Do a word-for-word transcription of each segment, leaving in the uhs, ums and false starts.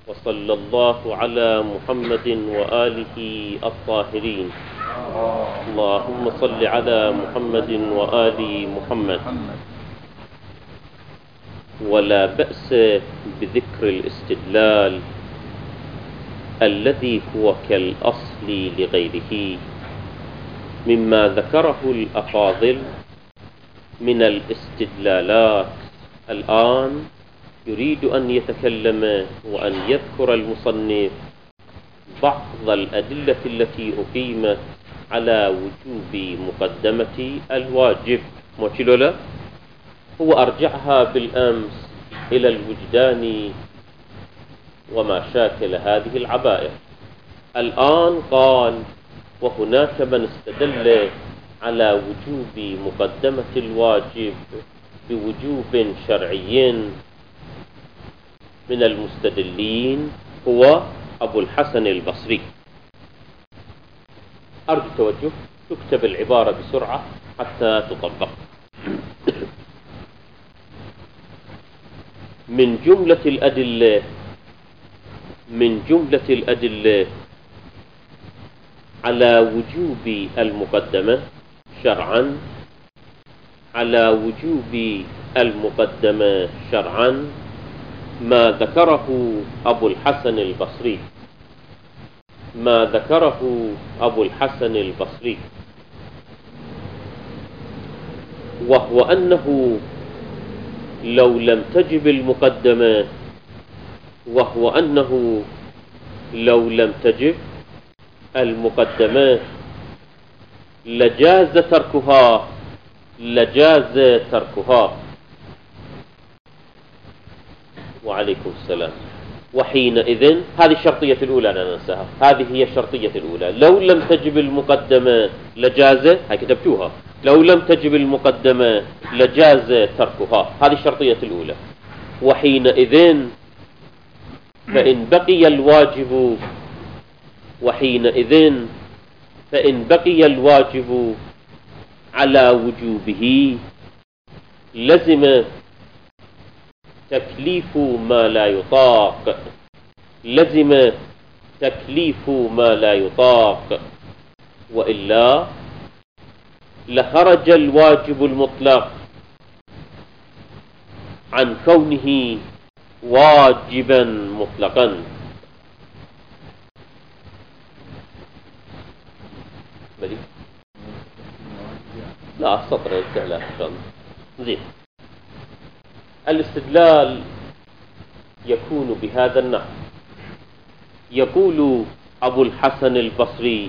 وصلى الله على محمد وآله الطاهرين. اللهم صل على محمد وآل محمد. ولا بأس بذكر الاستدلال الذي هو كالأصل لغيره مما ذكره الأفاضل من الاستدلالات. الآن يريد أن يتكلم وأن يذكر المصنف بعض الأدلة التي أقيمت على وجوب مقدمة الواجب. موشلولا هو أرجعها بالأمس إلى الوجدان وما شاكل هذه العبائر. الآن قال وهناك من استدل على وجوب مقدمة الواجب بوجوب شرعي من المستدلين هو أبو الحسن البصري. أرجو التوجه، تكتب العبارة بسرعة حتى تطبق. من جملة الأدلة من جملة الأدلة على وجوب المقدمة شرعا على وجوب المقدمة شرعا ما ذكره أبو الحسن البصري ما ذكره أبو الحسن البصري وهو أنه لو لم تجب المقدمة وهو أنه لو لم تجب المقدمة لجاز تركها لجاز تركها وعليكم السلام. وحينئذ هذه الشرطية الأولى أنا ننساها، هذه هي الشرطية الأولى. لو لم تجب المقدمة لجاز، هاي كتبتوها، لو لم تجب المقدمة لجاز تركها، هذه الشرطية الأولى. وحينئذ فإن بقي الواجب وحينئذ فإن بقي الواجب على وجوبه لزم تكليف ما لا يطاق لزم تكليف ما لا يطاق وإلا لخرج الواجب المطلق عن كونه واجبا مطلقا. بدي لا السطر السهلة إن شاء الله. زين، الاستدلال يكون بهذا النحو. يقول أبو الحسن البصري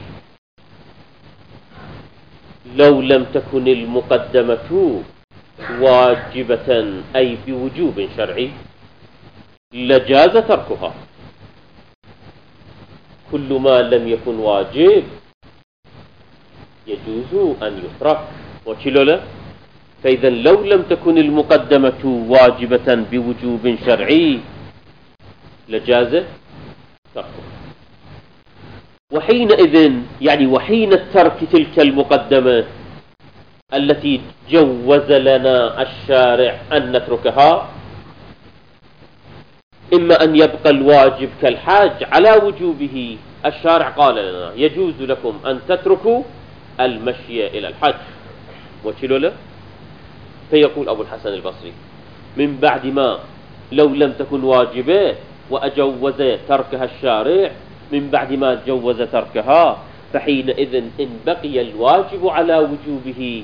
لو لم تكن المقدمة واجبة أي بوجوب شرعي لجاز تركها. كل ما لم يكن واجب يجوز أن يترك. وشلولا فإذا لو لم تكن المقدمة واجبة بوجوب شرعي لجاز تركها. وحينئذ يعني وحين الترك تلك المقدمة التي جوز لنا الشارع أن نتركها إما أن يبقى الواجب كالحاج على وجوبه. الشارع قال لنا يجوز لكم أن تتركوا المشي إلى الحج. وشلو له؟ فيقول أبو الحسن البصري من بعد ما لو لم تكن واجبة وأجوز تركها الشارع، من بعد ما جوز تركها فحينئذ إن بقي الواجب على وجوبه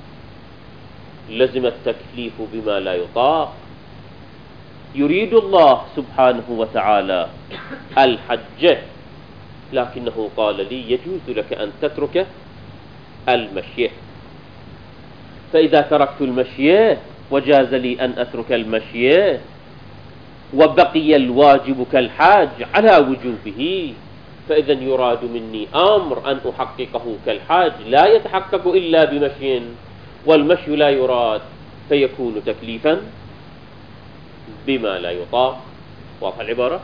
لزم التكليف بما لا يطاق. يريد الله سبحانه وتعالى الحج لكنه قال لي يجوز لك أن تترك المشي، فإذا تركت المشي وجاز لي أن أترك المشي وبقي الواجب كالحاج على وجوبه فإذا يراد مني أمر أن أحققه كالحاج لا يتحقق إلا بمشي، والمشي لا يراد فيكون تكليفا بما لا يطاق. واضح العبارة؟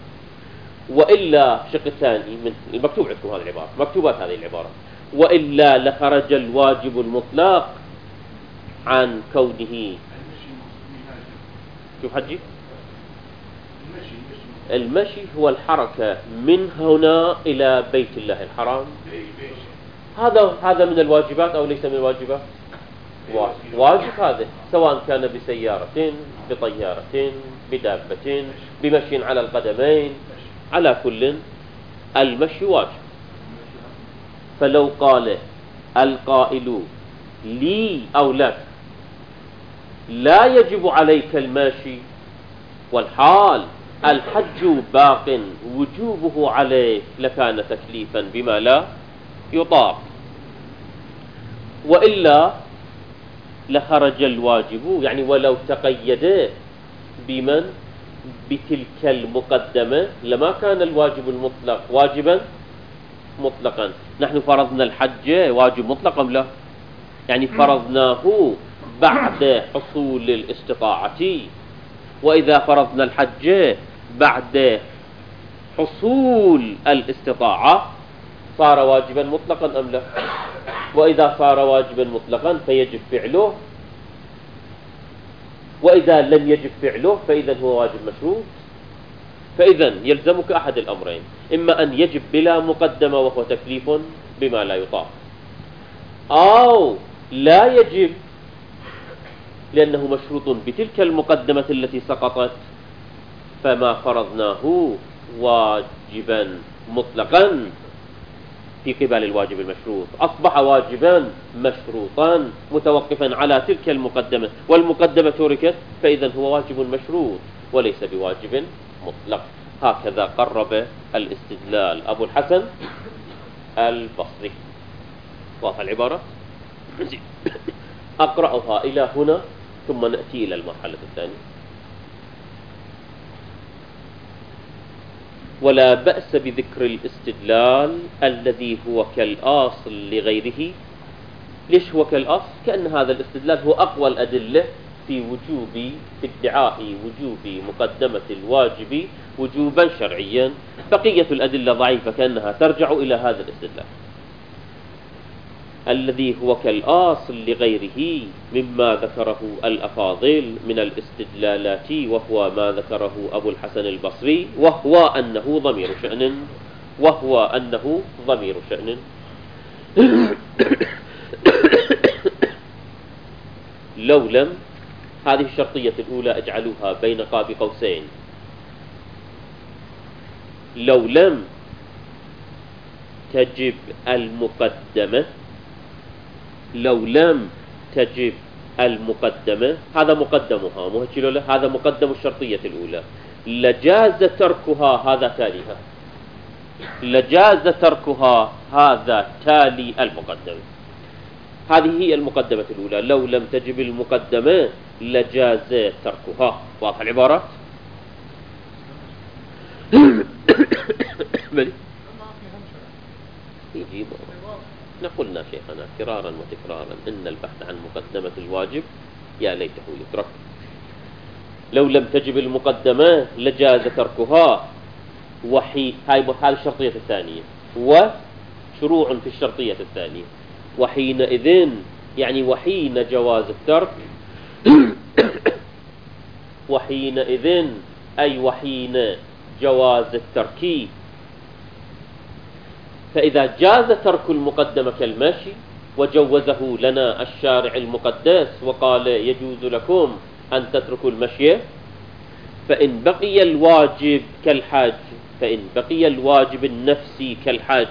وإلا شق الثاني من المكتوب عندكم هذه العبارة، مكتوبات هذه العبارة، وإلا لخرج الواجب المطلق عن كونه. شوف حجي المشي هو الحركة من هنا إلى بيت الله الحرام. هذا هذا من الواجبات أو ليس من الواجبات؟ واجب هذا، سواء كان بسيارة، بطيارة، بدابة، بمشي على القدمين، على كل المشي واجب. فلو قال القائل لي أو لك لا يجب عليك الماشي والحال الحج باق وجوبه عليه لكان تكليفا بما لا يطاق، وإلا لخرج الواجب، يعني ولو تقيد بمن بتلك المقدمة لما كان الواجب المطلق واجبا مطلقا. نحن فرضنا الحج واجب مطلق أم لا؟ يعني فرضناه بعد حصول الاستطاعة، وإذا فرضنا الحج بعد حصول الاستطاعة صار واجبا مطلقا أم لا؟ وإذا صار واجبا مطلقا فيجب فعله، وإذا لم يجب فعله فإذا هو واجب مشروط. فإذا يلزمك أحد الأمرين، إما أن يجب بلا مقدمة وهو تكليف بما لا يطاق، أو لا يجب لأنه مشروط بتلك المقدمة التي سقطت، فما فرضناه واجبا مطلقا في قبال الواجب المشروط أصبح واجبا مشروطا متوقفا على تلك المقدمة، والمقدمة تركت فإذا هو واجب مشروط وليس بواجب مطلق. هكذا قرب الاستدلال أبو الحسن البصري. واضح العبارة؟ أقرأها إلى هنا ثم نأتي إلى المرحلة الثانية. ولا بأس بذكر الاستدلال الذي هو كالأصل لغيره. ليش هو كالأصل؟ كأن هذا الاستدلال هو أقوى الأدلة في وجوب في ادعاء وجوب مقدمة الواجب وجوبا شرعيا، بقية الأدلة ضعيفة كأنها ترجع إلى هذا الاستدلال الذي هو كالأصل لغيره مما ذكره الأفاضل من الاستدلالات، وهو ما ذكره أبو الحسن البصري، وهو أنه ضمير شأن وهو أنه ضمير شأن لو لم، هذه الشرطية الأولى اجعلوها بين قاب قوسين، لو لم تجب المقدمة، لو لم تجب المقدمة، هذا مقدمها مو هيك له، هذا مقدم الشرطية الأولى، لجاز تركها، هذا تاليها، لجاز تركها هذا تالي المقدمة. هذه هي المقدمة الأولى، لو لم تجب المقدمة لجاز تركها. واضح العبارات؟ بلي يجيب نقولنا شيخنا كرارا وتكرارا إن البحث عن مقدمة الواجب يا ليته يترك. لو لم تجب المقدمة لجاز تركها، وحي هاي هذه الشرطية الثانية، وشروع في الشرطية الثانية، وحينئذ يعني وحين جواز الترك وحينئذ أي وحين جواز الترك، فإذا جاز ترك المقدمة كالماشي وجوزه لنا الشارع المقدس وقال يجوز لكم أن تتركوا المشي، فإن بقي الواجب كالحج، فإن بقي الواجب النفسي كالحج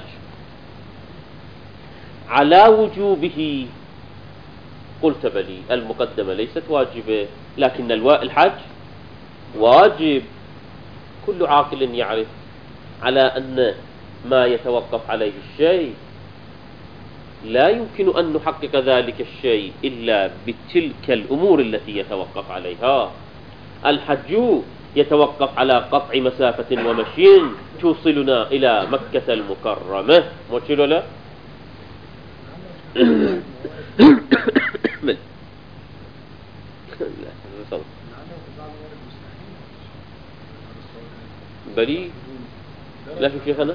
على وجوبه قلت بلي المقدمة ليست واجبة لكن الحج واجب. كل عاقل يعرف على أن ما يتوقف عليه الشيء لا يمكن أن نحقق ذلك الشيء إلا بتلك الأمور التي يتوقف عليها. الحج يتوقف على قطع مسافة ومشي توصلنا إلى مكة المكرمة، موشيلو لا بلي لا شو شيخنا،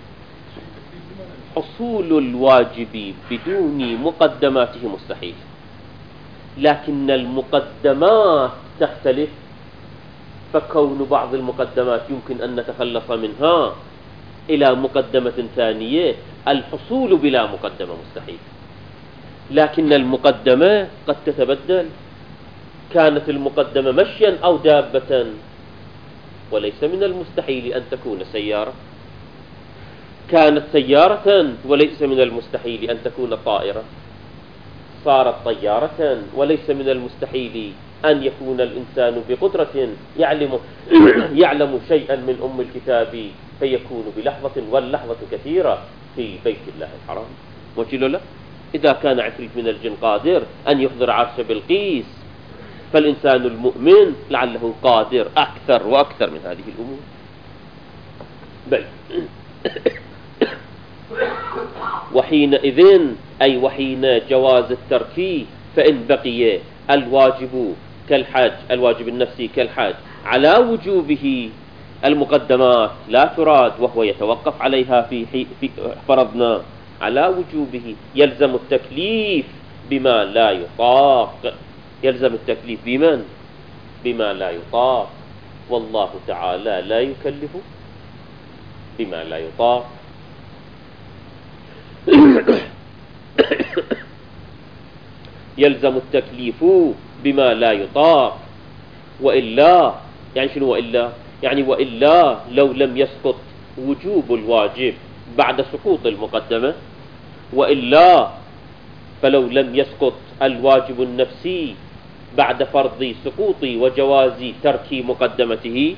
حصول الواجب بدون مقدماته مستحيل، لكن المقدمات تختلف فكون بعض المقدمات يمكن أن نتخلص منها إلى مقدمة ثانية، الحصول بلا مقدمة مستحيل، لكن المقدمة قد تتبدل. كانت المقدمة مشيا أو دابة، وليس من المستحيل أن تكون سيارة. كانت سيارة وليس من المستحيل أن تكون طائرة. صارت طيارة وليس من المستحيل أن يكون الإنسان بقدرة يعلم يعلم شيئا من أم الكتاب فيكون بلحظة، واللحظة كثيرة في بيت الله الحرام. وجل له إذا كان عفريت من الجن قادر أن يحضر عرش بلقيس، فالإنسان المؤمن لعله قادر أكثر وأكثر من هذه الأمور. بل وحينئذ أي وحين جواز الترك، فإن بقي الواجب كالحاج، الواجب النفسي كالحاج على وجوبه، المقدمات لا تراد وهو يتوقف عليها في, في فرضنا على وجوبه، يلزم التكليف بما لا يطاق. يلزم التكليف بمن؟ بما لا يطاق، والله تعالى لا يكلف بما لا يطاق. يلزم التكليف بما لا يطاق، وإلا يعني شنو وإلا؟ يعني وإلا لو لم يسقط وجوب الواجب بعد سقوط المقدمة، وإلا فلو لم يسقط الواجب النفسي بعد فرض سقوط وجواز ترك مقدمته،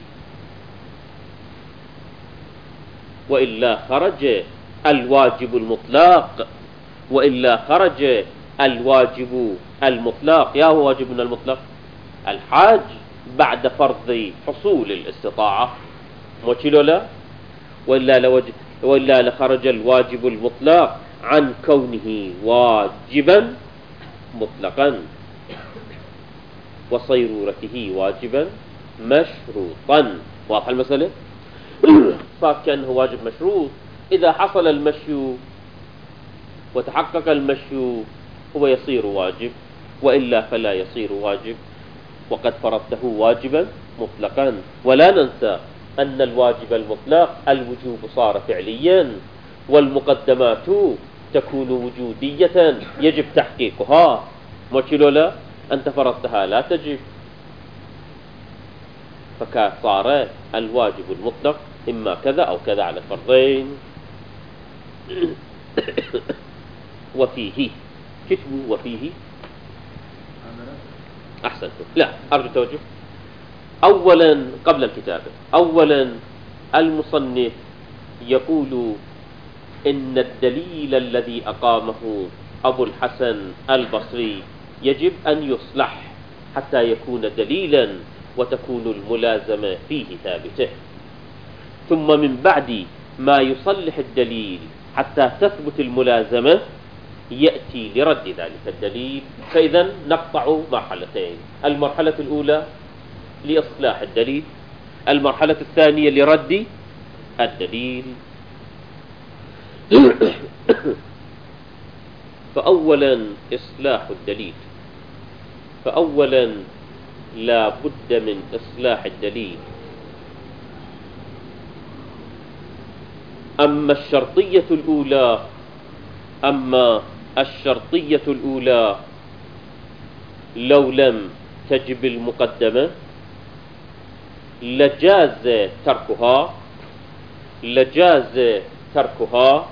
وإلا خرج الواجب المطلق، وإلا خرج الواجب المطلق. يا هو واجبنا المطلق الحاج بعد فرض حصول الاستطاعة، موشيلو لا، وإلا لوجد وإلا لخرج الواجب المطلق عن كونه واجبا مطلقا وصيرورته واجبا مشروطا. واضح المسألة؟ صار كأنه واجب مشروط. إذا حصل المشي وتحقق المشي هو يصير واجب، وإلا فلا يصير واجب، وقد فرضته واجبا مطلقا. ولا ننسى أن الواجب المطلق الوجوب صار فعليا، والمقدمات تكون وجودية يجب تحقيقها. موشيلو لا، أنت فرضتها لا تجب، فصار الواجب المطلق إما كذا أو كذا على الفرضين. وفيه كتبوا وفيه أحسنتم. لا أرجو توجه. أولا قبل الكتابة، أولا المصنف يقول إن الدليل الذي أقامه أبو الحسن البصري يجب أن يصلح حتى يكون دليلا وتكون الملازمة فيه ثابتة، ثم من بعد ما يصلح الدليل حتى تثبت الملازمة يأتي لرد ذلك الدليل. فإذا نقطع مرحلتين: المرحلة الأولى لإصلاح الدليل، المرحلة الثانية لرد الدليل. فأولا إصلاح الدليل، فأولا لا بد من إصلاح الدليل. أما الشرطية الأولى أما الشرطية الأولى لو لم تجب المقدمة لجاز تركها لجاز تركها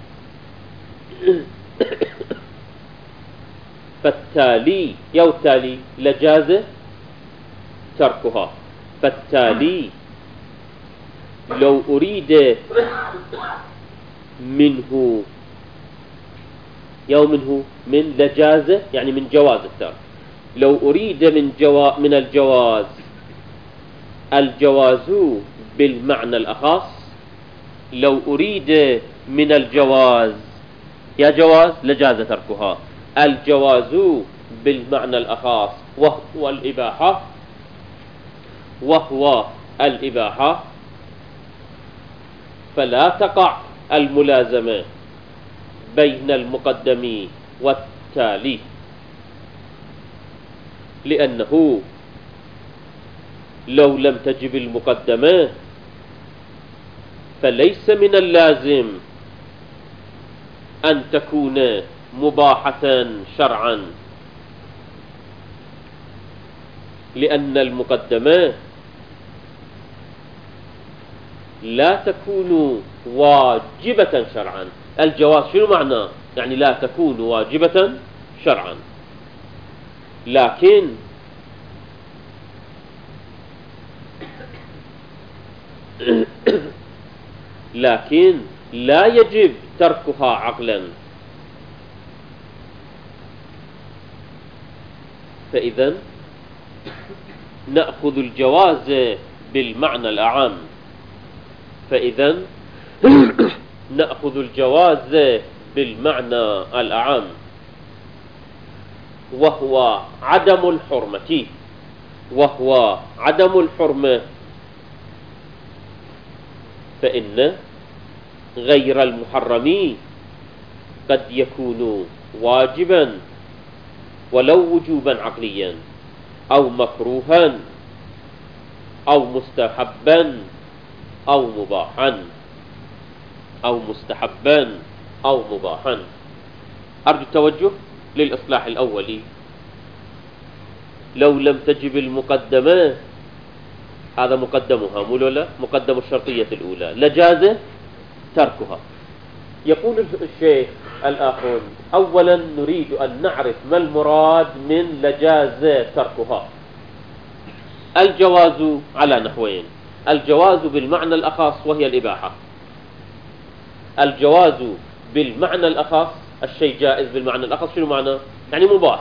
فالتالي يو تالي لجاز تركها. فالتالي لو أريد منه يو منه من لجازة يعني من جواز الترك، لو أريد من جوا من الجواز الجواز بالمعنى الأخص، لو أريد من الجواز يا جواز لجاز تركها، الجواز بالمعنى الأخص وهو الإباحة وهو الإباحة فلا تقع الملازمة بين المقدم والتالي، لأنه لو لم تجب المقدمة فليس من اللازم أن تكون مباحة شرعا، لأن المقدمة لا تكون واجبة شرعا. الجواز شنو معناه؟ يعني لا تكون واجبة شرعا، لكن لكن لا يجب تركها عقلا. فإذا نأخذ الجواز بالمعنى الأعم، فإذا نأخذ الجواز بالمعنى الأعم، وهو عدم الحرمة، وهو عدم الحرمة. فإن غير المحرم قد يكون واجبا ولو وجوبا عقليا، أو مكروها، أو مستحبا، أو مباحا، أو مستحبا أو مباحا. أرجو التوجه للإصلاح الأولي. لو لم تجب المقدمة، هذا مقدمها مو لا مقدم الشرطية الأولى، لجاز تركها. يقول الشيخ الآخرون: أولا نريد أن نعرف ما المراد من لجاز تركها. الجواز على نحوين: الجواز بالمعنى الأخص وهي الإباحة. الجواز بالمعنى الأخص، الشيء جائز بالمعنى الأخص شنو معنى؟ يعني مباح.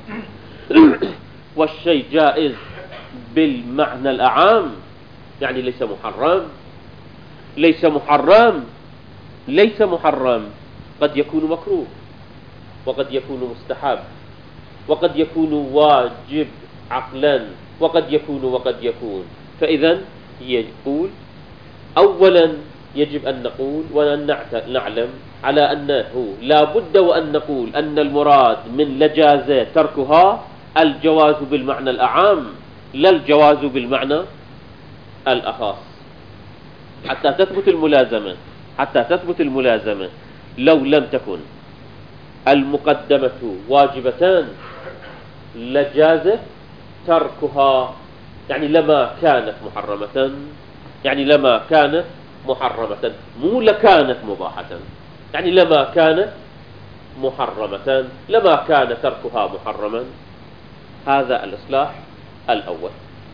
والشيء جائز بالمعنى الأعام يعني ليس محرم. ليس محرم ليس محرم قد يكون مكروه، وقد يكون مستحب، وقد يكون واجب عقلا، وقد يكون وقد يكون. فإذا يقول أولا يجب أن نقول وأن نعلم على أنه لا بد وأن نقول أن المراد من لجاز تركها الجواز بالمعنى الأعام، لا الجواز بالمعنى الأخص، حتى تثبت الملازمة. حتى تثبت الملازمة لو لم تكن المقدمة واجبتان لجاز تركها، يعني لما كانت محرمة، يعني لما كانت محرمة، مو لكانت مباحة، يعني لما كانت محرمة، لما كان تركها محرما. هذا الإصلاح الأول.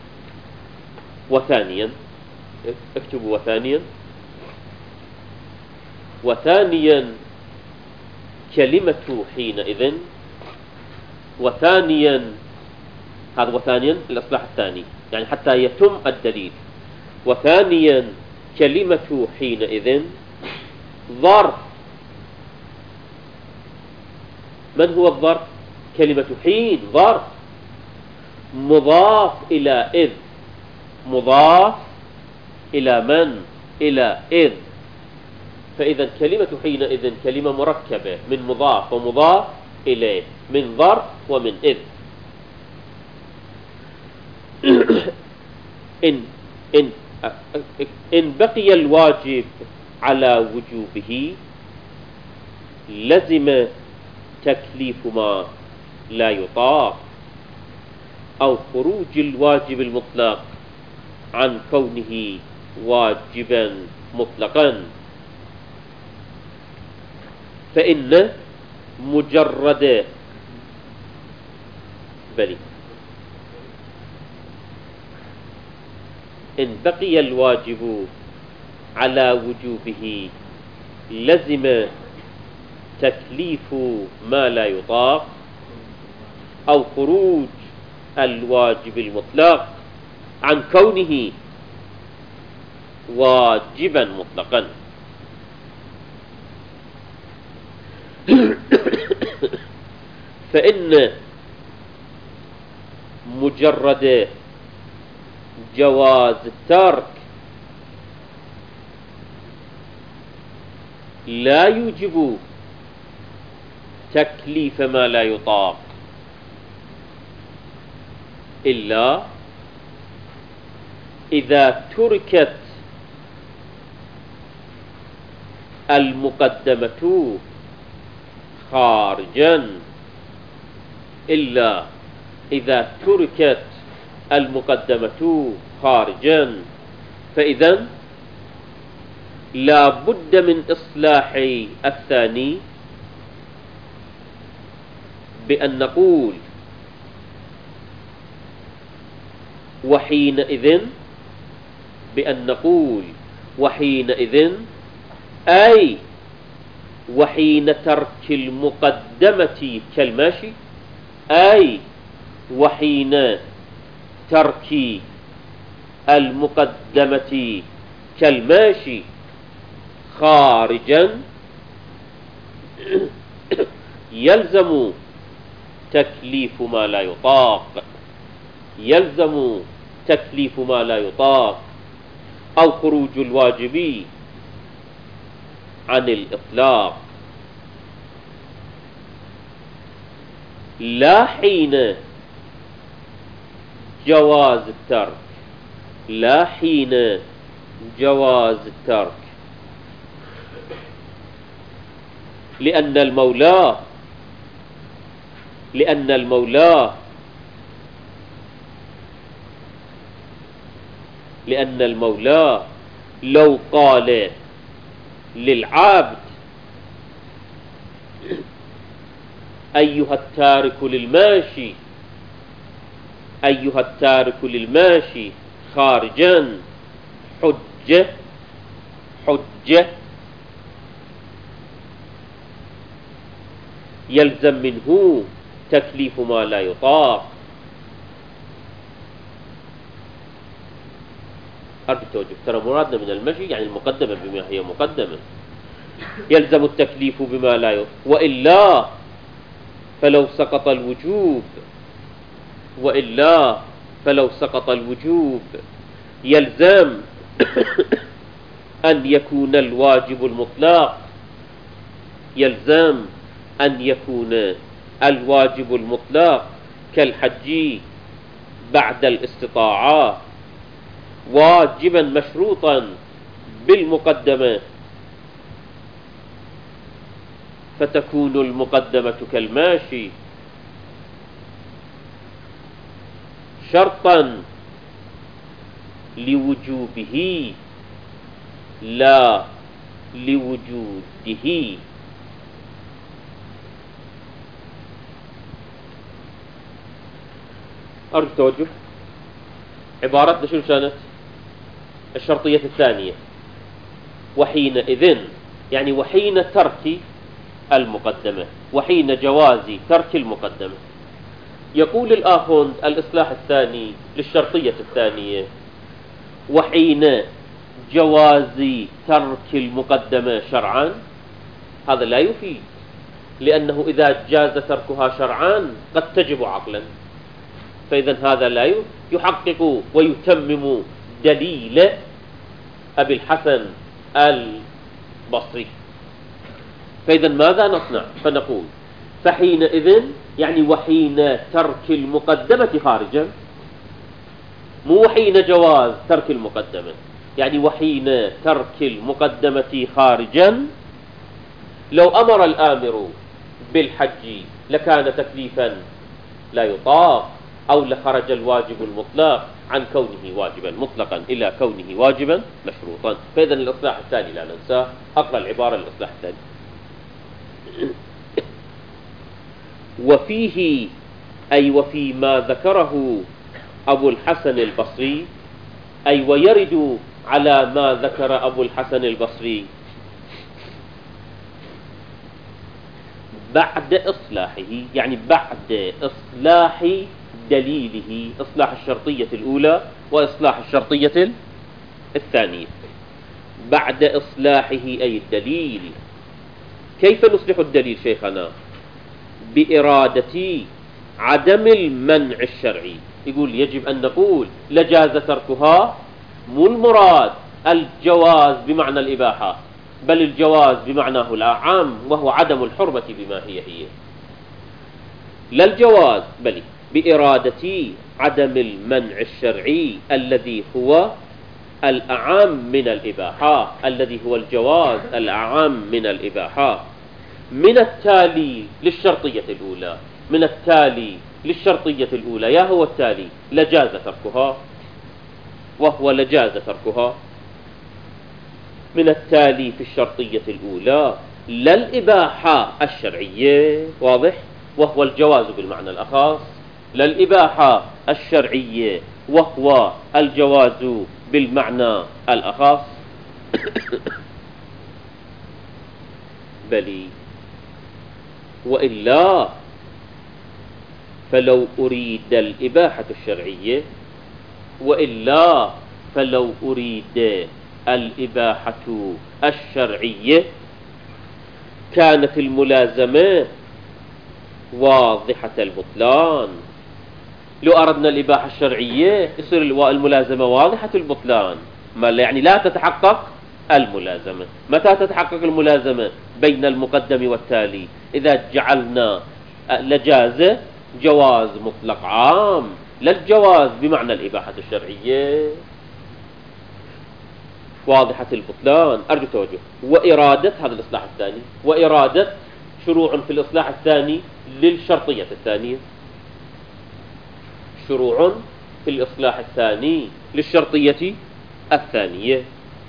وثانيا اكتبوا وثانيا وثانيا كلمة حينئذ. وثانيا هذا وثانيا الإصلاح الثاني، يعني حتى يتم الدليل. وثانيا كلمة حينئذ ظرف. من هو الظرف؟ كلمة حين ظرف مضاف إلى إذ. مضاف إلى من؟ إلى إذ. فإذا كلمة حينئذ كلمة مركبة من مضاف ومضاف إليه، من ظرف ومن إذ. إن إن إن بقي الواجب على وجوبه لزم تكليف ما لا يطاق، أو خروج الواجب المطلق عن كونه واجبا مطلقا. فإن مجرد بلي إن بقي الواجب على وجوبه لزم تكليف ما لا يطاق، أو خروج الواجب المطلق عن كونه واجبا مطلقا. فإن مجرد جواز الترك لا يوجب تكليف ما لا يطاق إلا إذا تركت المقدمة خارجا إلا إذا تركت المقدمة خارجا فإذا لا بد من إصلاح الثاني بأن نقول وحينئذ بأن نقول وحينئذ أي وحين ترك المقدمة كالماشي أي وحين ترك المقدمة كالماشي خارجا يلزم تكليف ما لا يطاق يلزم تكليف ما لا يطاق أو خروج الواجب عن الإطلاق لا حين جواز الترك لا حين جواز الترك لأن المولى لأن المولى لأن المولى لو قال للعبد أيها التارك للماشي أيها التارك للماشي خارجا حجة حجة يلزم منه تكليف ما لا يطاق. أرجو التوجه، ترى مرادنا من المشي يعني المقدمة بما هي مقدمة، يلزم التكليف بما لا يطاق، وإلا فلو سقط الوجوب وإلا فلو سقط الوجوب يلزم أن يكون الواجب المطلق يلزم أن يكون الواجب المطلق كالحج بعد الاستطاعة واجبا مشروطا بالمقدمة، فتكون المقدمة كالماشي شرطا لوجوبه لا لوجوده. أرجو التوجه. عبارتنا شنو كانت؟ الشرطية الثانية وحينئذ يعني وحين ترك المقدمة، وحين جواز ترك المقدمة. يقول الآخوند الإصلاح الثاني للشرطية الثانية وحين جواز ترك المقدمة شرعا، هذا لا يفيد، لأنه إذا جاز تركها شرعا قد تجب عقلا، فإذا هذا لا يحقق ويتمم دليل أبي الحسن البصري. فإذا ماذا نصنع؟ فنقول فحينئذ يعني وحين ترك المقدمة خارجا، مو وحين جواز ترك المقدمة، يعني وحين ترك المقدمة خارجا. لو أمر الآمر بالحج لكان تكليفا لا يطاق، أو لخرج الواجب المطلق عن كونه واجبا مطلقا إلى كونه واجبا مشروطا. فإذا الإصلاح الثاني لا ننساه، أقرأ العبارة الإصلاح الثاني وفيه أي وفيما ذكره أبو الحسن البصري، أي ويرد على ما ذكر أبو الحسن البصري بعد إصلاحه، يعني بعد إصلاح دليله، إصلاح الشرطية الأولى وإصلاح الشرطية الثانية. بعد إصلاحه أي الدليل. كيف نصلح الدليل شيخنا؟ بإرادة عدم المنع الشرعي. يقول يجب أن نقول لجاز تركها، مو المراد الجواز بمعنى الإباحة، بل الجواز بمعناه العام وهو عدم الحرمة بما هي هي، لا الجواز بل بإرادة عدم المنع الشرعي الذي هو الأعم من الإباحة، الذي هو الجواز الأعم من الإباحة. من التالي للشرطية الأولى من التالي للشرطية الأولى يا هو التالي لجاز تركها، وهو لجاز تركها. من التالي في الشرطية الأولى لا الإباحة الشرعية، واضح، وهو الجواز بالمعنى الأخص، لا الإباحة الشرعية وهو الجواز بالمعنى الأخص. بلي وإلا فلو أريد الإباحة الشرعية وإلا فلو أريد الإباحة الشرعية كانت الملازمة واضحة البطلان. لو أردنا الإباحة الشرعية يصير الملازمة واضحة البطلان، ما يعني لا تتحقق الملازمة. متى تتحقق الملازمة؟ بين المقدم والتالي، إذا جعلنا لجازة جواز مطلق عام، لا الجواز بمعنى الإباحة الشرعية، واضحة البطلان. أرجو توجه. وإرادة، هذا الإصلاح الثاني، وإرادة شروع في الإصلاح الثاني للشرطية الثانية، شروع في الإصلاح الثاني للشرطية الثانية.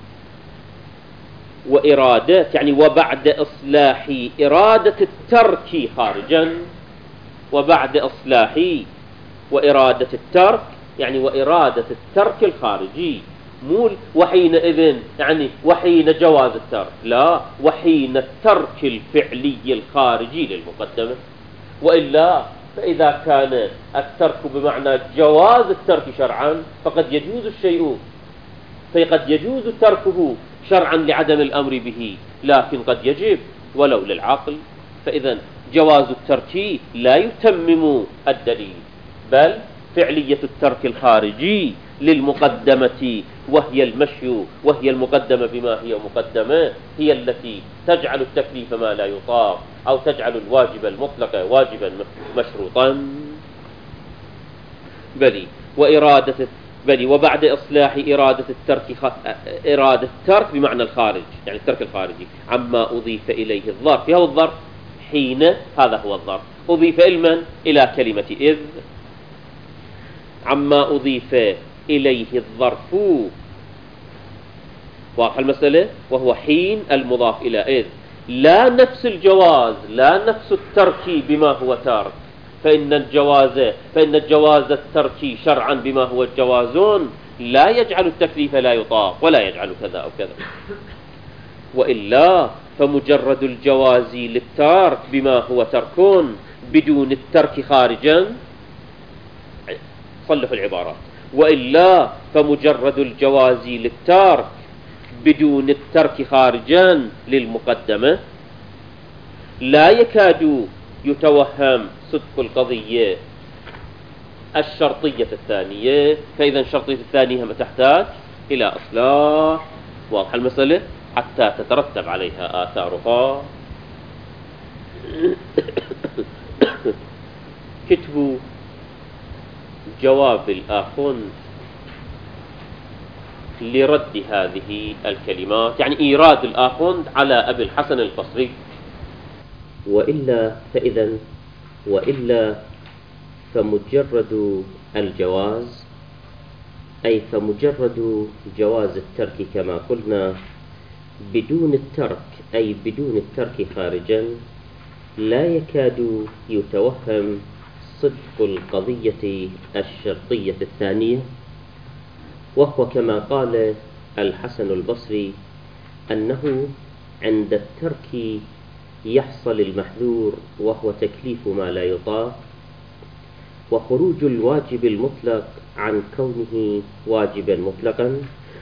وإرادة يعني وبعد إصلاح إرادة الترك خارجا، وبعد إصلاح وإرادة الترك يعني وإرادة الترك الخارجي، مو وحينئذ يعني وحين جواز الترك، لا، وحين الترك الفعلي الخارجي للمقدمة. وإلا فإذا كان الترك بمعنى جواز الترك شرعا فقد يجوز الشيء، فقد يجوز تركه شرعا لعدم الأمر به، لكن قد يجب ولو للعقل. فإذا جواز الترك لا يتمم الدليل، بل فعلية الترك الخارجي للمقدمة وهي المشي، وهي المقدمة بما هي مقدمة، هي التي تجعل التكليف ما لا يطاق، أو تجعل الواجب المطلق واجبا مشروطا. بلي وإرادة بلي وبعد إصلاح إرادة الترك خ... إرادة الترك بمعنى الخارج، يعني الترك الخارجي عما أضيف إليه الظرف. هو الظرف حين، هذا هو الظرف، أضيف إلمن؟ إلى كلمة إذ، عما أضيف إليه الظرف، واضح المسألة، وهو حين المضاف إلى إذ، لا نفس الجواز، لا نفس الترك بما هو ترك، فإن الجواز فإن الجواز الترك شرعا بما هو الجواز لا يجعل التكليف لا يطاق، ولا يجعل كذا أو كذا. وإلا فمجرد الجواز للترك بما هو ترك بدون الترك خارجا، صلحوا العبارات، وإلا فمجرد الجواز للترك بدون الترك خارجا للمقدمة لا يكاد يتوهم صدق القضية الشرطية الثانية. فإذا الشرطية الثانية تحتاج إلى إصلاح، واضح المسألة، حتى تترتب عليها آثارها. كتب جواب الآخوند لرد هذه الكلمات، يعني إيراد الآخوند على أبي الحسن البصري. وإلا فإذا وإلا فمجرد الجواز، أي فمجرد جواز الترك كما قلنا بدون الترك، أي بدون الترك خارجا، لا يكاد يتوهم صدق القضية الشرطية الثانية، وهو كما قال الحسن البصري أنه عند الترك يحصل المحذور وهو تكليف ما لا يطاق، وخروج الواجب المطلق عن كونه واجبا مطلقا.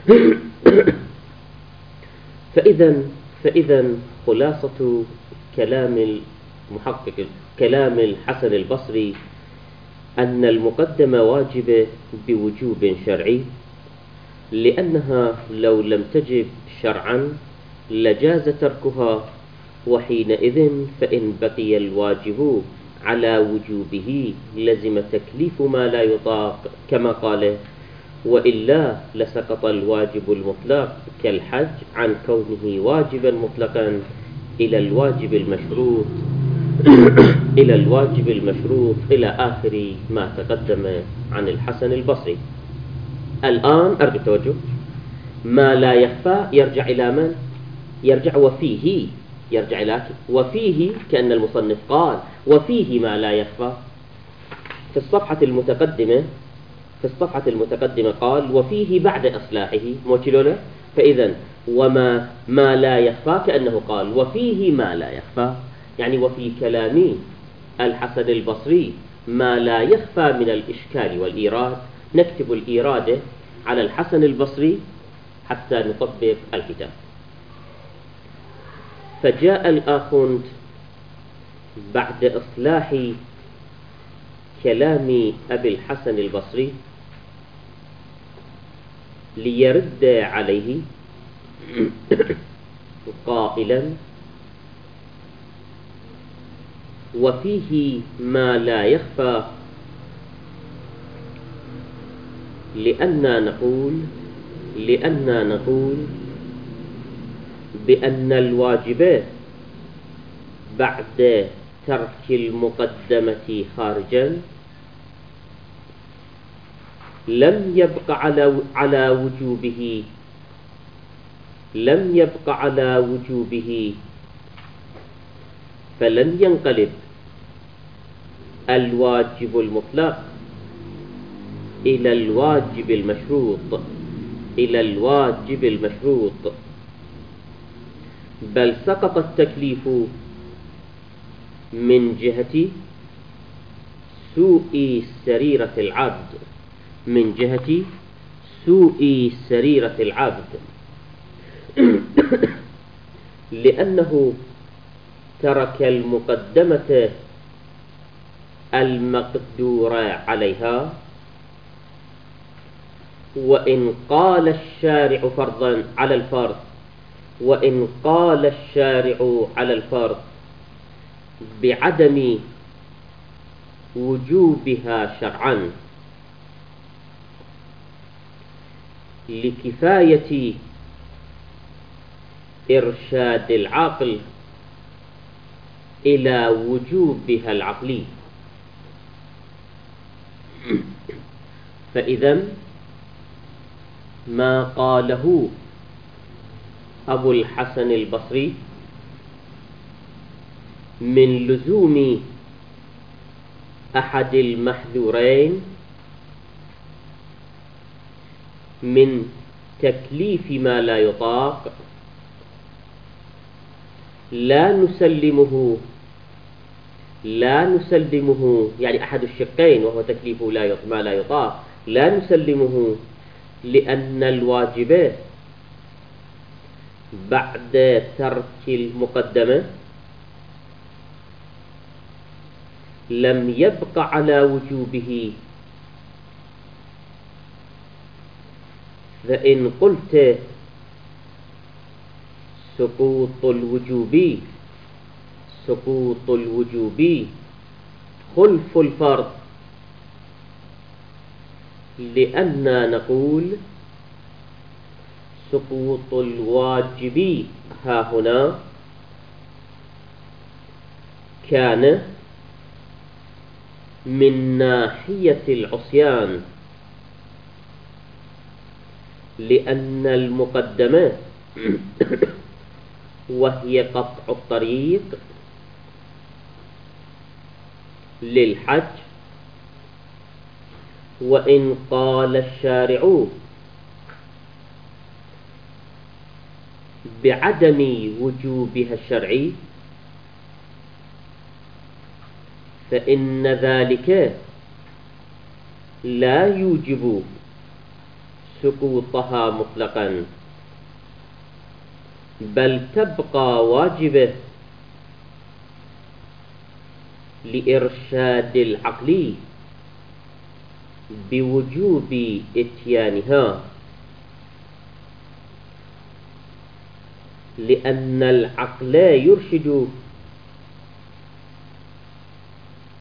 فإذا فإذا خلاصة كلام المحقق كلام الحسن البصري أن المقدمة واجبة بوجوب شرعي، لأنها لو لم تجب شرعا لجاز تركها، وحينئذ فإن بقي الواجب على وجوبه لزم تكليف ما لا يطاق كما قال: وإلا لسقط الواجب المطلق كالحج عن كونه واجبا مطلقا إلى الواجب المشروط إلى الواجب المشروط إلى آخر ما تقدم عن الحسن البصري. الآن أرجو التوجه. ما لا يخفى يرجع إلى من؟ يرجع وفيه، يرجع إلى وفيه، كأن المصنف قال وفيه ما لا يخفى. في الصفحة المتقدمة في الصفحة المتقدمة قال وفيه بعد إصلاحه موكلونا. فإذا وما ما لا يخفى كأنه قال وفيه ما لا يخفى، يعني وفي كلام الحسن البصري ما لا يخفى من الإشكال والإيراد. نكتب الإيراد على الحسن البصري حتى نطبق الكتاب. فجاء الآخوند بعد إصلاح كلام أبي الحسن البصري ليرد عليه قائلا: وفيه ما لا يخفى، لأننا نقول لأننا نقول بأن الواجبات بعد ترك المقدمة خارجا لم يبق على على وجوبه لم يبق على وجوبه فلن ينقلب الواجب المطلق إلى الواجب المشروط إلى الواجب المشروط بل سقط التكليف من جهة سوء سريرة العبد من جهة سوء سريرة العبد لأنه ترك المقدمة المقدور عليها. وإن قال الشارع فرضا على الفرض وإن قال الشارع على الفرض بعدم وجوبها شرعا لكفاية إرشاد العقل إلى وجوبها العقلي، فإذا ما قاله أبو الحسن البصري من لزوم أحد المحذورين من تكليف ما لا يطاق لا نسلمه لا نسلمه يعني أحد الشقين وهو تكليف لا ما لا يطاق لا نسلمه، لأن الواجبات بعد ترك المقدمة لم يبق على وجوبه. فإن قلت سقوط الوجوب سقوط الوجوب خلف الفرض، لأننا نقول سقوط الواجب ها هنا كان من ناحية العصيان، لأن المقدمة وهي قطع الطريق للحج. وإن قال الشارع بعدم وجوبها الشرعي فإن ذلك لا يوجب سقوطها مطلقا، بل تبقى واجبة لإرشاد العقل بوجوب إتيانها، لأن العقل يرشد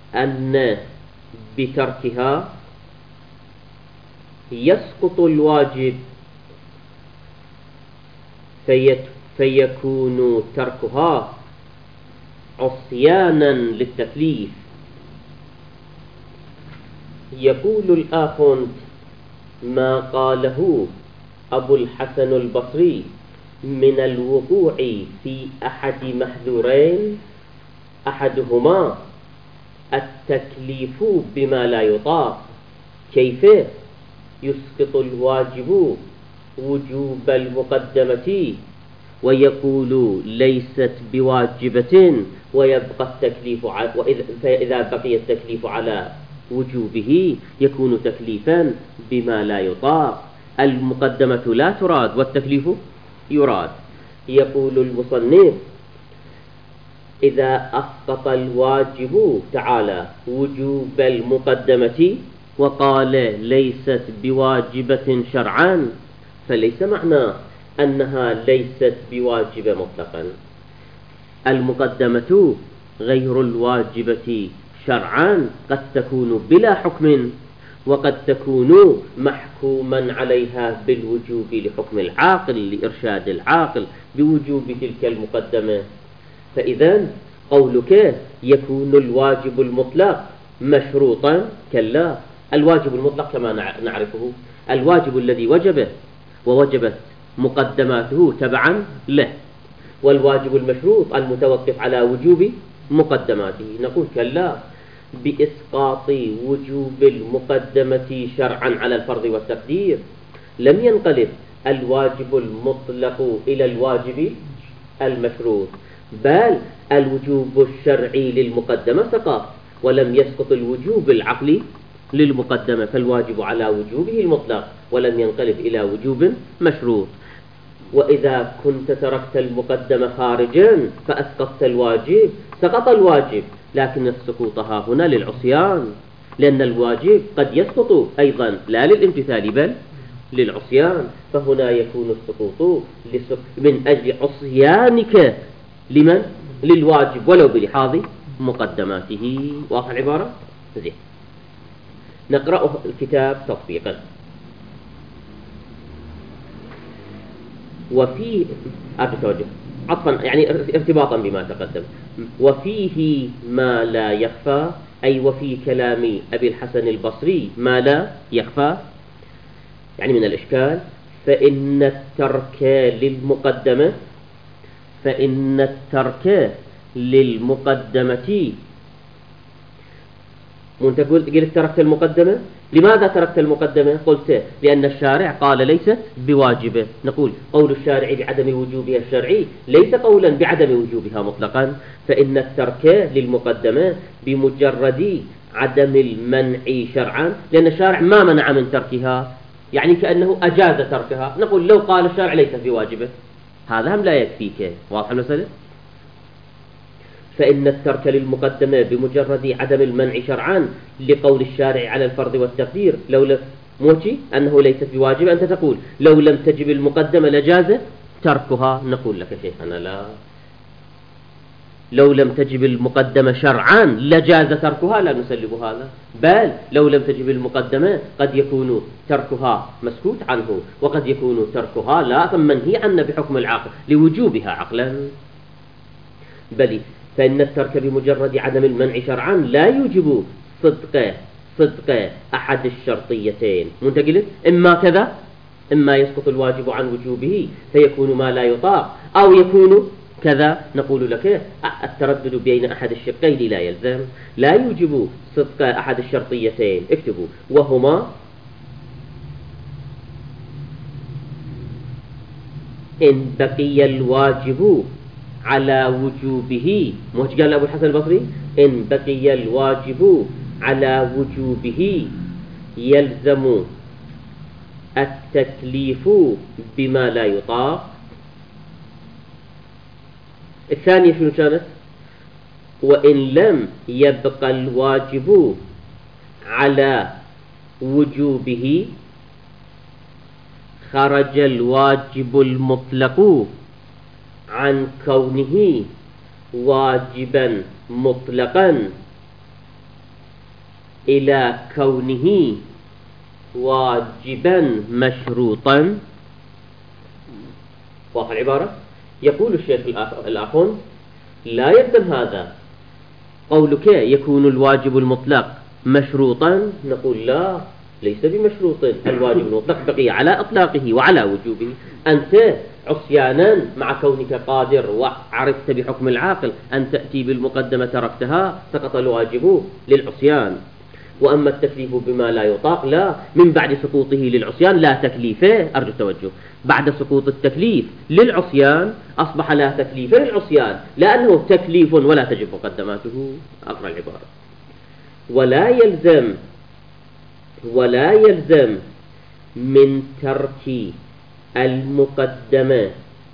أن بتركها يسقط الواجب فيكون تركها عصيانا للتكليف. يقول الآخوند ما قاله أبو الحسن البصري من الوقوع في أحد محذورين، أحدهما التكليف بما لا يطاق. كيف؟ يسقط الواجب وجوب المقدمة ويقول ليست بواجبة ويبقى التكليف، فإذا بقي التكليف على وجوبه يكون تكليفا بما لا يطاق. المقدمة لا تراد والتكليف يراد. يقول المصنف إذا أسقط الواجب تعالى وجوب المقدمة وقال ليست بواجبة شرعا، فليس معناه أنها ليست بواجبة مطلقا. المقدمة غير الواجبة شرعا قد تكون بلا حكم، وقد تكون محكوما عليها بالوجوب لحكم العاقل، لإرشاد العاقل بوجوب تلك المقدمة. فإذا قولك يكون الواجب المطلق مشروطا، كلا. الواجب المطلق كما نعرفه الواجب الذي وجب ووجبت مقدماته تبعا له، والواجب المشروط المتوقف على وجوب مقدماته. نقول كلا، بإسقاط وجوب المقدمة شرعا على الفرض والتقدير لم ينقلب الواجب المطلق إلى الواجب المشروط، بل الوجوب الشرعي للمقدمة سقط ولم يسقط الوجوب العقلي للمقدمة، فالواجب على وجوبه المطلق ولم ينقلب إلى وجوب مشروط. وإذا كنت تركت المقدمة خارجا فأسقطت الواجب، سقط الواجب، لكن السقوط ها هنا للعصيان، لأن الواجب قد يسقط أيضا لا للامتثال بل للعصيان، فهنا يكون السقوط من أجل عصيانك لمن؟ للواجب ولو بلحاظ مقدماته. واضح العبارة؟ زين، نقرأ الكتاب تطبيقا. وفيه أتوجه عطفا يعني ارتباطا بما تقدم، وفيه ما لا يخفى، أي وفي كلام أبي الحسن البصري ما لا يخفى يعني من الإشكال. فإن الترك للمقدمة فإن الترك للمقدمة وانت قلت تركت المقدمة، لماذا تركت المقدمة؟ قلت لأن الشارع قال ليست بواجبة. نقول قول الشارع بعدم وجوبها الشرعي ليس قولا بعدم وجوبها مطلقا، فإن الترك للمقدمة بمجرد عدم المنع شرعا، لأن الشارع ما منع من تركها، يعني كأنه أجاز تركها. نقول لو قال الشارع ليست بواجبة هذا هم لا يكفيك. واضح المسألة؟ فإن الترك للمقدمة بمجرد عدم المنع شرعا لقول الشارع على الفرض والتقدير، لو لم موشي أنه ليست بواجبة، أنت تقول لو لم تجب المقدمة لجاز تركها. نقول لك شيخنا لا، لو لم تجب المقدمة شرعا لجاز تركها، لا نسلب هذا، بل لو لم تجب المقدمة قد يكون تركها مسكوت عنه، وقد يكون تركها لا منهي عنه بحكم العقل لوجوبها عقلا. بل فإن الترك بمجرد عدم المنع شرعا لا يوجب صدق صدق أحد الشرطيتين. منتقل إما كذا، إما يسقط الواجب عن وجوبه فيكون ما لا يطاق، أو يكون كذا. نقول لك التردد بين أحد الشقين لا يلزم، لا يوجب صدق أحد الشرطيتين. اكتبوا وهما إن بقي الواجب على وجوبه. مش قال أبو الحسن البصري إن بقي الواجب على وجوبه يلزم التكليف بما لا يطاق. الثانية شنو كانت؟ وإن لم يبقى الواجب على وجوبه خرج الواجب المطلق عن كونه واجبا مطلقا إلى كونه واجبا مشروطا. واضح العبارة؟ يقول الشيخ الآخر لا يلزم هذا قولك يكون الواجب المطلق مشروطا، نقول لا، ليس بمشروط. الواجب المطلق بقي على إطلاقه وعلى وجوبه. أنت عصيانا مع كونك قادر وعرفت بحكم العاقل أن تأتي بالمقدمة تركتها، سقط الواجب للعصيان. وأما التكليف بما لا يطاق لا، من بعد سقوطه للعصيان لا تكليفه، أرجو التوجه، بعد سقوط التكليف للعصيان أصبح لا تكليف للعصيان، لأنه تكليف ولا تجب مقدماته. أقرأ العبارة: ولا يلزم ولا يلزم من ترك المقدمة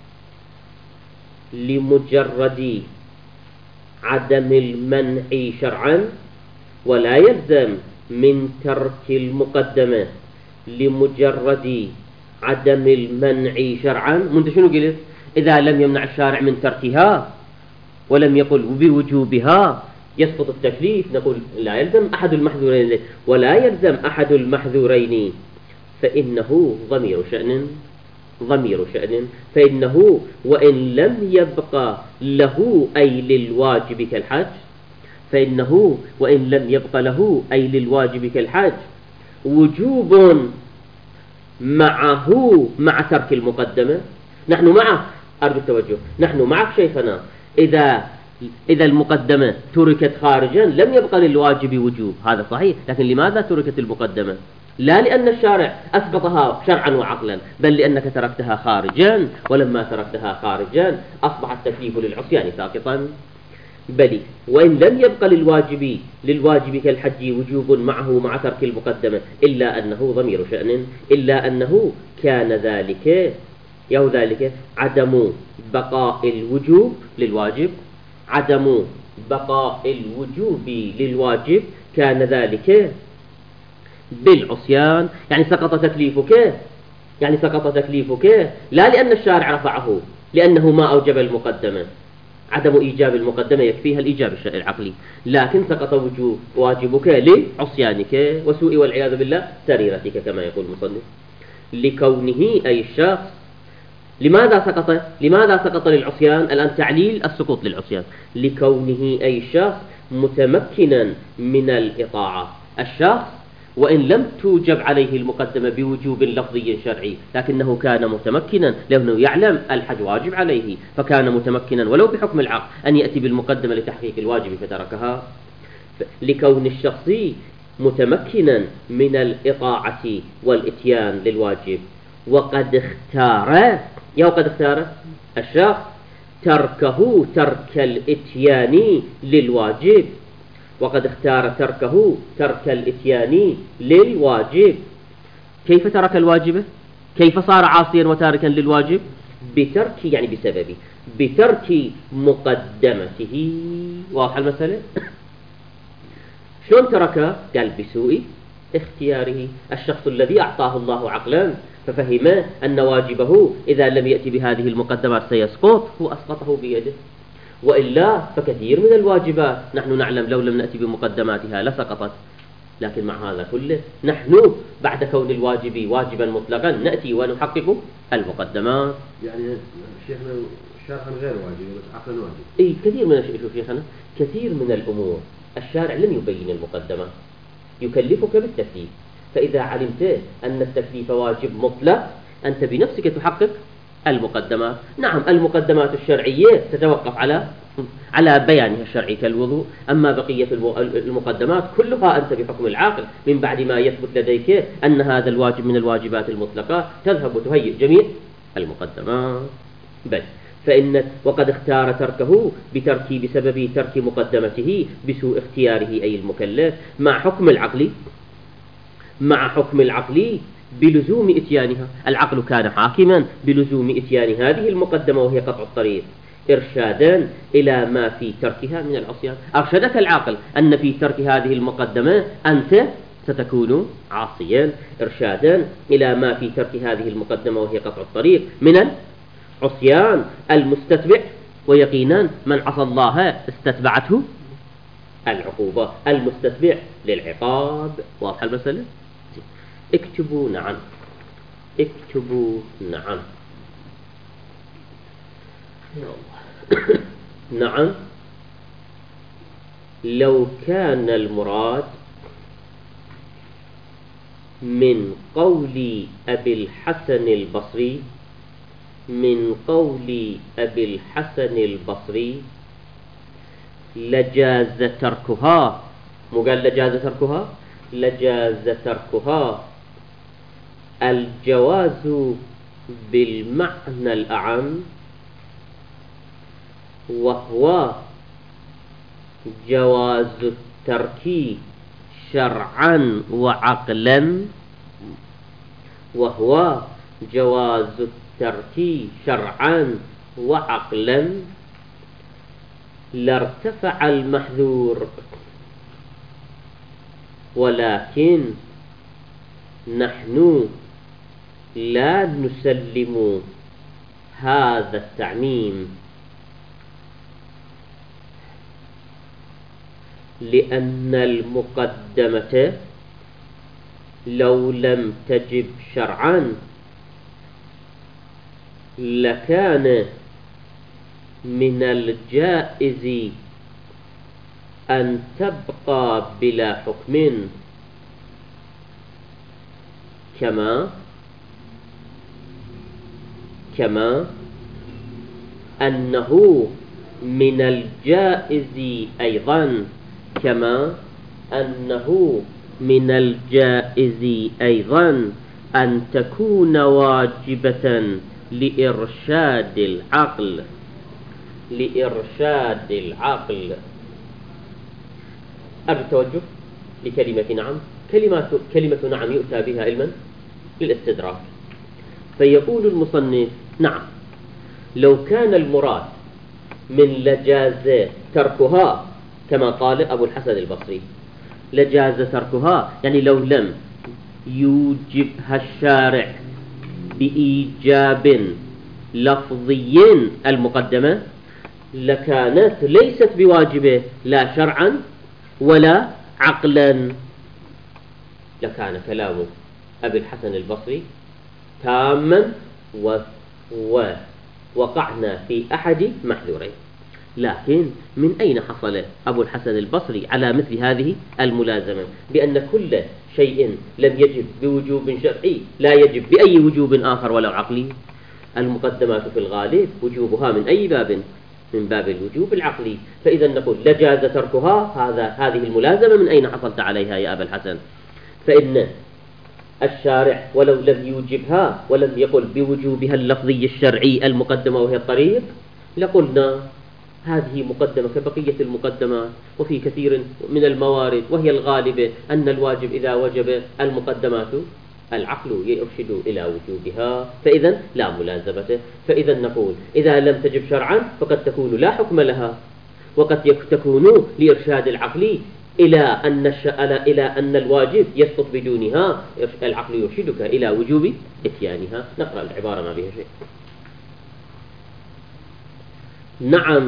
لمجرد عدم المنع شرعا، ولا يلزم من ترك المقدمة لمجرد عدم المنع شرعا. منذ شنو قلت؟ إذا لم يمنع الشارع من تركها ولم يقل بوجوبها يسقط التكليف، نقول لا يلزم أحد المحذورين. ولا يلزم أحد المحذورين فإنه ضمير شأن ضمير شأن فإنه وإن لم يبقى له أي للواجب كالحج فإنه وإن لم يبقى له أي للواجب كالحج وجوب معه مع ترك المقدمة. نحن معه، أرجو التوجه، نحن معك شيخنا، إذا إذا المقدمة تركت خارجا لم يبقى للواجب وجوب، هذا صحيح. لكن لماذا تركت المقدمة؟ لا لأن الشارع أسقطها شرعا وعقلا، بل لأنك تركتها خارجا، ولما تركتها خارجا أصبح التكليف للعصيان ساقطا. بل وإن لم يبقى للواجب للواجب كالحج وجوب معه مع ترك المقدمة إلا أنه ضمير شأن إلا أنه كان ذلك يو ذلك عدم بقاء الوجوب للواجب عدم بقاء الوجوب للواجب كان ذلك بالعصيان، يعني سقط تكليفك يعني سقط تكليفك لا لأن الشارع رفعه، لأنه ما أوجب المقدمة. عدم إيجاب المقدمة يكفيها الإيجاب العقلي، لكن سقط وجوب واجبك لعصيانك وسوء والعياذ بالله سريرتك كما يقول المصنف. لكونه أي الشخص لماذا سقط لماذا سقط للعصيان؟ الآن تعليل السقوط للعصيان. لكونه أي الشخص متمكنا من الإطاعة. الشخص وإن لم توجب عليه المقدمة بوجوب لفظي شرعي، لكنه كان متمكنا لأنه يعلم الحج واجب عليه، فكان متمكنا ولو بحكم العقل أن يأتي بالمقدمة لتحقيق الواجب فتركها. لكون الشخص متمكنا من الإطاعة والإتيان للواجب وقد اختار يا وقد اختار الشخص تركه ترك الإتيان للواجب وقد اختار تركه ترك الإتيان للواجب. كيف ترك الواجب؟ كيف صار عاصيا وتاركا للواجب؟ بترك يعني بسبب بترك مقدمته. واضح المسألة؟ شلون ترك؟ قال بسوء اختياره. الشخص الذي أعطاه الله عقلا ففهم أن واجبه إذا لم يأتي بهذه المقدمات سيسقط، هو أسقطه بيده. وإلا فكثير من الواجبات نحن نعلم لو لم نأتي بمقدماتها لسقطت، لكن مع هذا كله نحن بعد كون الواجب واجبا مطلقا نأتي ونحقق المقدمات. يعني شيخنا شرعا غير واجب بس عقلا واجب. اي كثير من الشيء شيخنا كثير من الأمور الشارع لم يبين المقدمات، يكلفك بالتكليف. فإذا علمت أن التكليف واجب مطلق أنت بنفسك تحقق المقدمات. نعم المقدمات الشرعية تتوقف على على بيانها الشرعي كالوضوء، أما بقية المقدمات كلها أنت بحكم العاقل من بعد ما يثبت لديك أن هذا الواجب من الواجبات المطلقة تذهب وتهيئ جميع المقدمات. بل فإن وقد اختار تركه بترك بسبب ترك مقدمته بسوء اختياره أي المكلف مع حكم العقل مع حكم العقل بلزوم إتيانها. العقل كان حاكما بلزوم إتيان هذه المقدمة وهي قطع الطريق إرشادا إلى ما في تركها من العصيان. أرشدك العقل أن في ترك هذه المقدمة أنت ستكون عاصيا، إرشادا إلى ما في ترك هذه المقدمة وهي قطع الطريق من العصيان المستتبع. ويقينا من عصى الله استتبعته العقوبة المستتبع للعقاب. واضح المسألة؟ اكتبوا نعم، اكتبوا نعم. نعم لو كان المراد من قول أبي الحسن البصري من قول أبي الحسن البصري لجاز تركها، مو قال لجاز تركها، لجاز تركها الجواز بالمعنى الأعم، وهو جواز الترك شرعا وعقلا، وهو جواز الترك شرعا وعقلا لارتفع المحذور، ولكن نحن لا نسلم هذا التعميم، لأن المقدمة لو لم تجب شرعا لكان من الجائز أن تبقى بلا حكم، كما كما أنه من الجائز أيضا كما أنه من الجائز أيضا أن تكون واجبة لإرشاد العقل لإرشاد العقل. التوجه لكلمة نعم، كلمة كلمة نعم يؤتى بها علما للاستدراك، فيقول المصنف نعم لو كان المراد من لجاز تركها كما قال أبو الحسن البصري، لجاز تركها يعني لو لم يوجبها الشارع بإيجاب لفظي المقدمة لكانت ليست بواجبة لا شرعا ولا عقلا، لكان كلام أبي الحسن البصري تاما ووقعنا في أحد محذورين. لكن من أين حصل أبو الحسن البصري على مثل هذه الملازمة بأن كل شيء لم يجب بوجوب شرعي لا يجب بأي وجوب آخر ولو عقلي؟ المقدمات في الغالب وجوبها من أي باب؟ من باب الوجوب العقلي، فإذا نقول لجاز تركها، هذا هذه الملازمة من أين حصلت عليها يا أبا الحسن؟ فإن الشارع ولو لم يوجبها ولم يقل بوجوبها اللفظي الشرعي المقدمة وهي الطريق لقلنا هذه مقدمة كبقية المقدمات، وفي كثير من الموارد وهي الغالبة أن الواجب إذا وجب المقدمات العقل يرشد إلى وجوبها، فإذا لا ملازمة. فإذا نقول إذا لم تجب شرعا فقد تكون لا حكم لها، وقد تكون لإرشاد العقل إلى أن إلى أن الواجب يسقط بدونها، العقل يرشدك إلى وجوب إتيانها. نقرأ العبارة ما بها شيء. نعم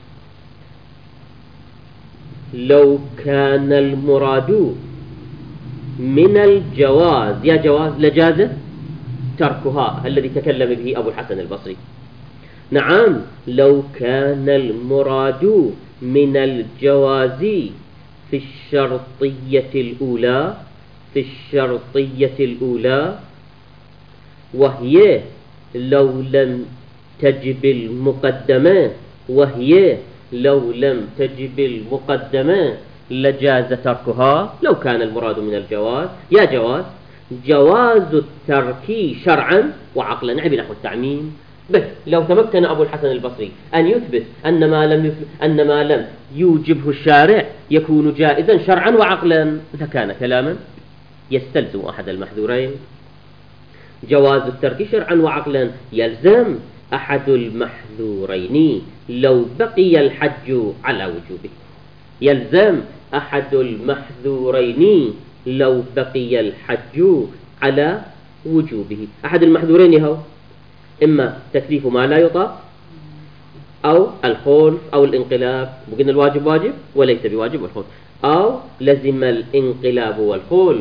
لو كان المراد من الجواز، يا جواز لجاز تركها الذي تكلم به أبو الحسن البصري. نعم لو كان المراد من الجواز في الشرطية الأولى في الشرطية الأولى وهي لو لم تجب المقدمة وهي لو لم تجب المقدمة لجاز تركها. لو كان المراد من الجواز، يا جواز جواز الترك شرعا وعقلا، نعم نحو التعميم. بس لو تمكن أبو الحسن البصري أن يثبت أن ما لم أن ما لم يوجبه الشارع يكون جائزا شرعا وعقلا، إذا كان كلاما يستلزم أحد المحذورين. جواز الترك شرعا وعقلا يلزم أحد المحذورين لو بقي الحج على وجوبه، يلزم أحد المحذورين لو بقي الحج على وجوبه. أحد المحذورين هو إما تكليف ما لا يطاق، أو الخلف أو الانقلاب، وقلنا الواجب واجب وليس بواجب والخلف، أو لزم الانقلاب والخلف.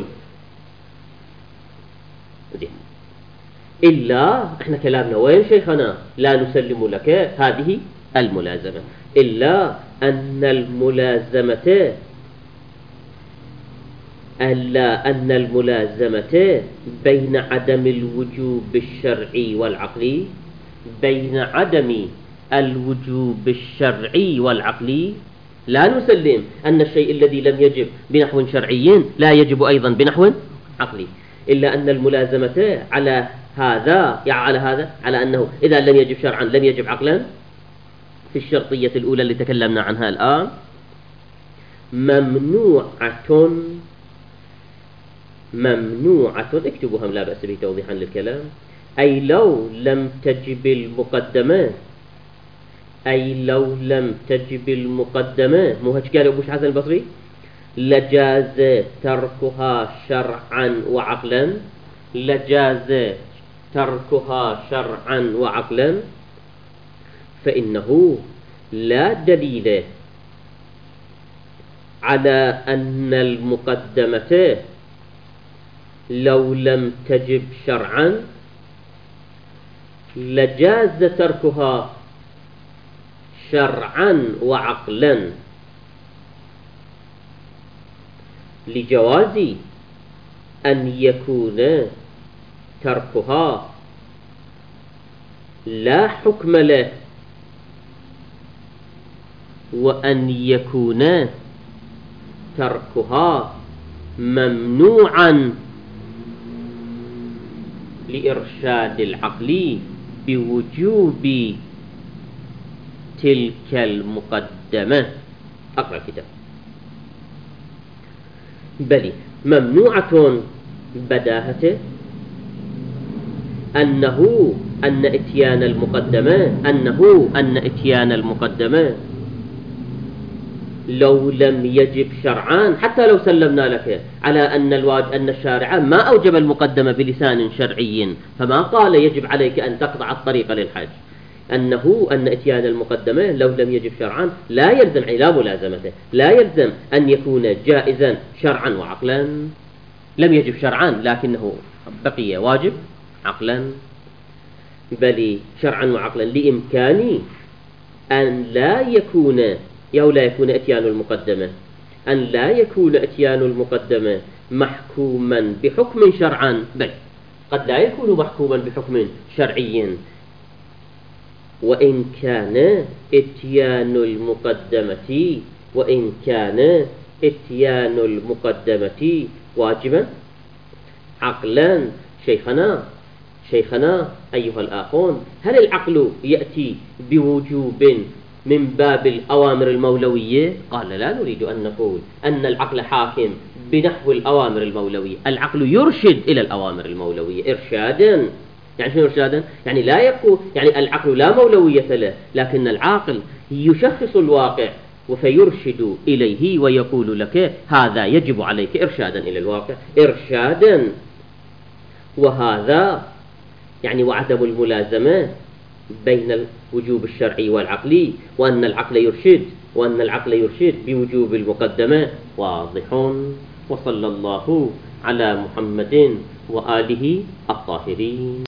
زين. إلا إحنا كلامنا وين شيخنا؟ لا نسلم لك هذه الملازمة، إلا أن الملازمة ألا أن الملازمة بين عدم الوجوب الشرعي والعقلي بين عدم الوجوب الشرعي والعقلي لا نسلم أن الشيء الذي لم يجب بنحو شرعي لا يجب أيضا بنحو عقلي، إلا أن الملازمة على هذا يعني على هذا على أنه إذا لم يجب شرعا لم يجب عقلا في الشرطية الأولى اللي تكلمنا عنها الآن ممنوعة ممنوعة اكتبوها لا بأس به توضيحا للكلام، أي لو لم تجب المقدمة أي لو لم تجب المقدمة مو هيك قال أبو حسن البصري لجاز تركها شرعا وعقلا لجاز تركها شرعا وعقلا، فإنه لا دليل على أن المقدمة لو لم تجب شرعا لجاز تركها شرعا وعقلا، لجواز أن يكون تركها لا حكم له وأن يكون تركها ممنوعا لإرشاد العقل بوجوب تلك المقدمة. أقرأ الكتاب. بل ممنوعة بداهته أنه أن إتيان المقدمة أنه أن إتيان المقدمة لو لم يجب شرعا، حتى لو سلمنا لك على أن الواجب أن الشارع ما أوجب المقدمة بلسان شرعي فما قال يجب عليك أن تقطع الطريق للحج، أنه أن إتيان المقدمة لو لم يجب شرعا لا يلزم لا ملازمته لا يلزم أن يكون جائزا شرعا وعقلا، لم يجب شرعا لكنه بقي واجب عقلا، بل شرعا وعقلا لإمكان أن لا يكون أو لا يكون إتيان المقدمة أن لا يكون إتيان المقدمة محكوما بحكم شرعا، بل قد لا يكون محكوما بحكم شرعي وإن كان إتيان المقدمة وإن كان إتيان المقدمة واجبا عقلا. شيخنا شيخنا أيها الآخون، هل العقل يأتي بوجوب من باب الأوامر المولوية؟ قال لا نريد أن نقول أن العقل حاكم بنحو الأوامر المولوية، العقل يرشد إلى الأوامر المولوية إرشادا. يعني شنو إرشادا؟ يعني لا يكون يعني العقل لا مولوية له، لكن العاقل يشخص الواقع فيرشد إليه ويقول لك هذا يجب عليك إرشادا إلى الواقع إرشادا. وهذا يعني وعدم الملازمة بين الوجوب الشرعي والعقلي، وأن العقل يرشد وأن العقل يرشد بوجوب المقدمة واضح. وصلى الله على محمد وآله الطاهرين.